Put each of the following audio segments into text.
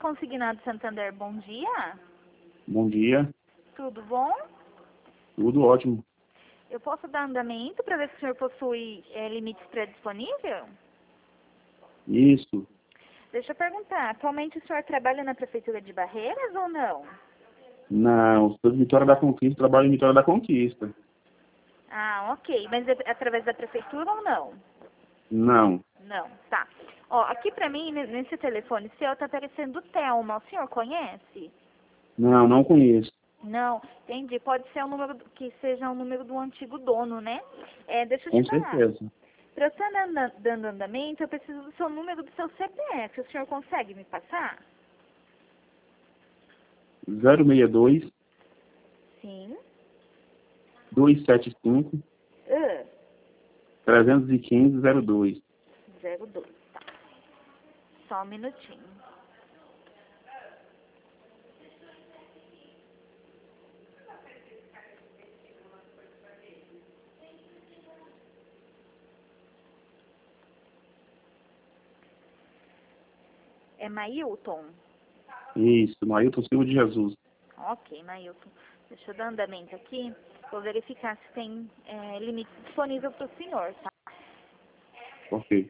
Consignado Santander, bom dia. Bom dia, Tudo bom? tudo ótimo. Eu posso dar andamento para ver se o senhor possui limites pré-disponível? Isso, Deixa eu perguntar, atualmente o senhor trabalha na Prefeitura de Barreiras ou não? não, sou de Vitória da Conquista, trabalho em Vitória da Conquista. Ah, ok. Mas é através da Prefeitura ou não? Não, Não, tá. Ó, aqui pra mim, nesse telefone seu, tá aparecendo Thelma. O senhor conhece? não conheço. Não, entendi. Pode ser um número que seja um número do antigo dono, né? Deixa eu te Com falar. certeza. Para eu estar dando andamento, eu preciso do seu número do seu CPF. O senhor consegue me passar? 062 Sim. 275 315 02. 02. Tá. Só um minutinho. É Mailton? Isso, Mailton Silva de Jesus. Ok, Mailton. Deixa eu dar andamento aqui. Vou verificar se tem limite disponível para o senhor, tá? Ok.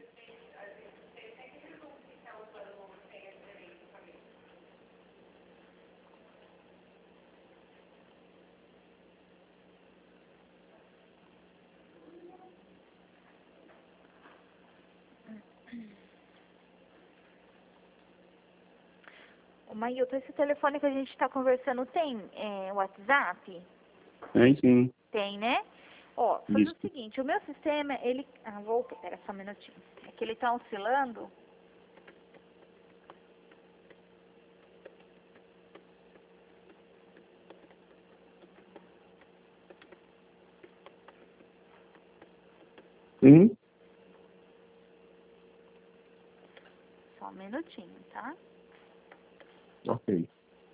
O Mailton, esse telefone que a gente está conversando tem WhatsApp? Tem sim. Tem, né? Ó, fazer Isso. o seguinte, o meu sistema, ele... Ah, voltou, pera só um minutinho. É que ele tá oscilando. Sim? Só um minutinho, tá? Ok.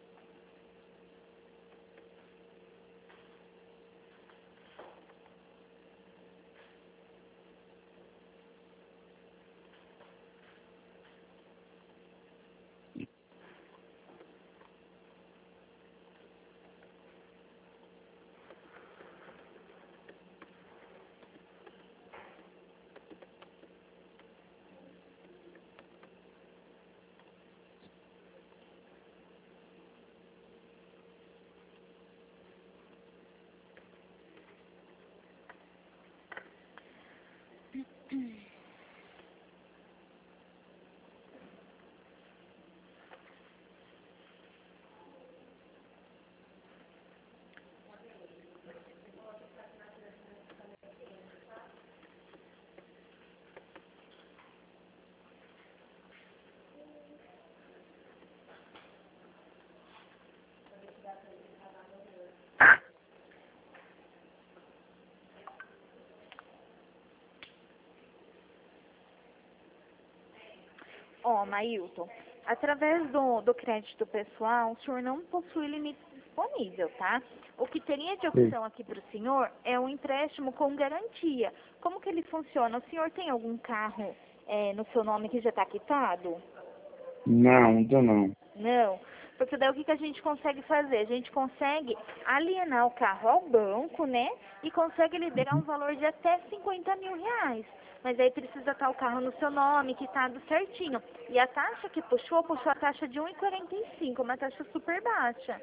Ó, Mailton, através do crédito pessoal, o senhor não possui limite disponível, tá? O que teria de Sim. opção aqui para o senhor é um empréstimo com garantia. Como que ele funciona? O senhor tem algum carro no seu nome que já está quitado? Não, então não. Não, porque daí o que a gente consegue fazer? A gente consegue alienar o carro ao banco, né? E consegue liberar um valor de até 50 mil reais. Mas aí precisa estar o carro no seu nome, quitado certinho. E a taxa que puxou a taxa de 1,45, uma taxa super baixa.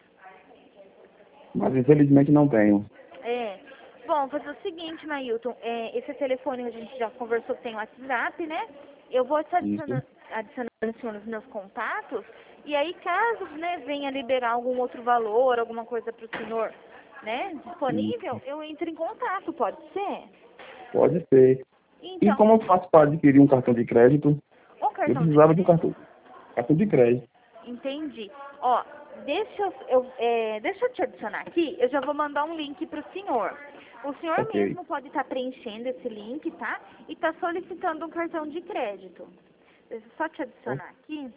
Mas infelizmente não tenho. É. Bom, fazer o seguinte, Mailton, esse telefone a gente já conversou que tem o WhatsApp, né? Eu vou te Isso. adicionando o senhor nos meus contatos, e aí caso, né, venha liberar algum outro valor, alguma coisa para o senhor, né, disponível, Isso. eu entro em contato, pode ser? Pode ser. E Então, como eu faço para adquirir um cartão de crédito? o Eu cartão de precisava de um crédito, cartão. Cartão de crédito. entendi. Ó, deixa eu te adicionar aqui, eu já vou mandar um link para o senhor. O senhor Ok. mesmo pode estar preenchendo esse link, tá? E tá solicitando um cartão de crédito. Deixa eu só te O- adicionar aqui.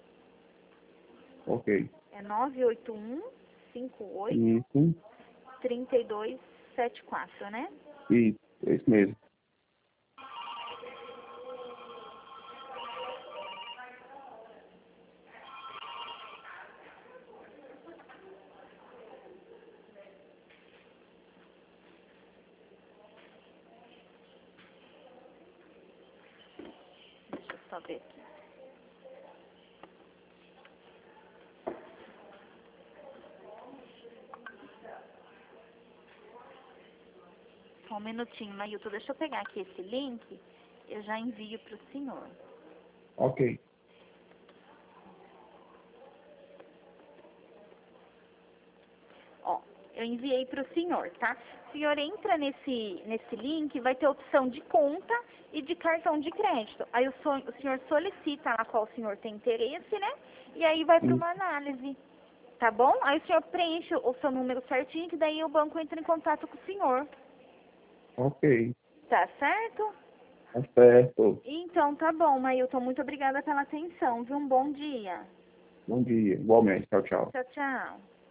Ok. É 981 58 Isso. 3274, né? Isso. É isso mesmo. só ver aqui. Só um minutinho, Mailton. Deixa eu pegar aqui esse link. Eu já envio para o senhor. Ok. Ó, eu enviei para o senhor, tá? O senhor entra nesse link, vai ter a opção de conta e de cartão de crédito. Aí o senhor solicita lá qual o senhor tem interesse, né? E aí vai para uma análise, tá bom? Aí o senhor preenche o seu número certinho, que daí o banco entra em contato com o senhor. Ok. Tá certo? Tá certo. Então tá bom, Mailton. Muito obrigada pela atenção, viu? Um bom dia. Bom dia. Igualmente. Tchau, tchau. Tchau, tchau.